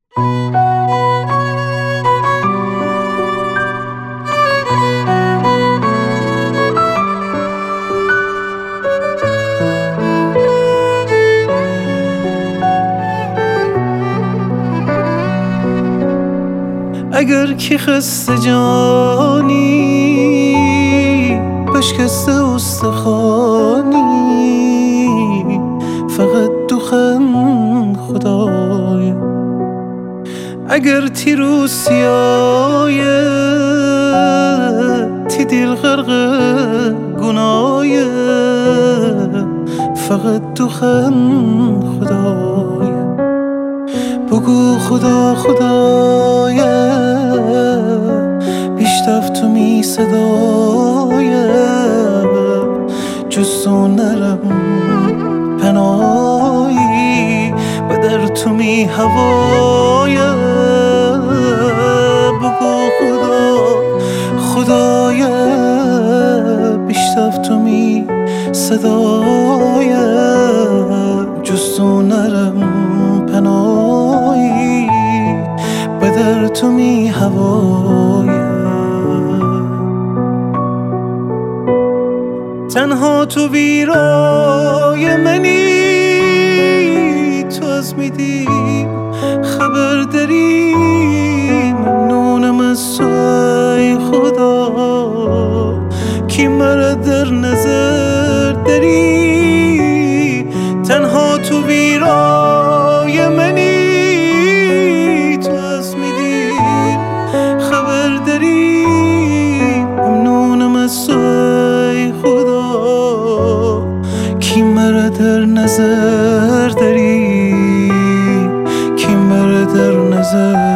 اگر که خسته جانی بشکسته استخوانی، فقط تو خند خدایا. اگر تیرو سیایه تی دل غرق گنایه، فقط تو خند خدایا. بگو خدا خدایا بیشتر تو می صدایا، جز تو نرم پناهی و در تو می هوایا. بگو خدا خدایا بیشتر تو می صدایا، جز تو نرم پناهی و در تو می هوایا. تنها تو ویرای منی، تو از میدیم خبر داری. ممنونم از تو ای خدا که مرا در نظر داری. تنها تو ویرای منی، تو از میدیم خبر داری. ممنونم از تو ای خدا که مرا در نظر داری، که مرا در نظر